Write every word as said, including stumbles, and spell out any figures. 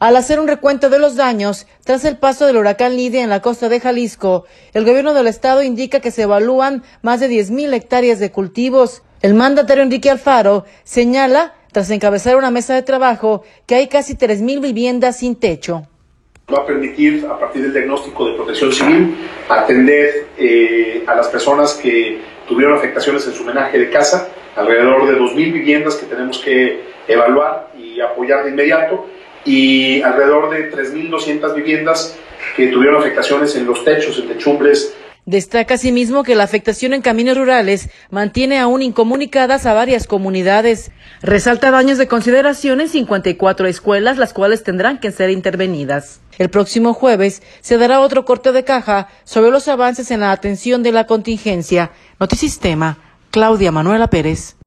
Al hacer un recuento de los daños tras el paso del huracán Lidia en la costa de Jalisco, el gobierno del estado indica que se evalúan más de diez mil hectáreas de cultivos. El mandatario Enrique Alfaro señala, tras encabezar una mesa de trabajo, que hay casi tres mil viviendas sin techo. Va a permitir, a partir del diagnóstico de Protección Civil, atender eh, a las personas que tuvieron afectaciones en su menaje de casa, alrededor de dos mil viviendas que tenemos que evaluar y apoyar de inmediato, y alrededor de tres mil doscientas viviendas que tuvieron afectaciones en los techos, en techumbres. Destaca asimismo que la afectación en caminos rurales mantiene aún incomunicadas a varias comunidades. Resalta daños de consideración en cincuenta y cuatro escuelas, las cuales tendrán que ser intervenidas. El próximo jueves se dará otro corte de caja sobre los avances en la atención de la contingencia. Notisistema, Claudia Manuela Pérez.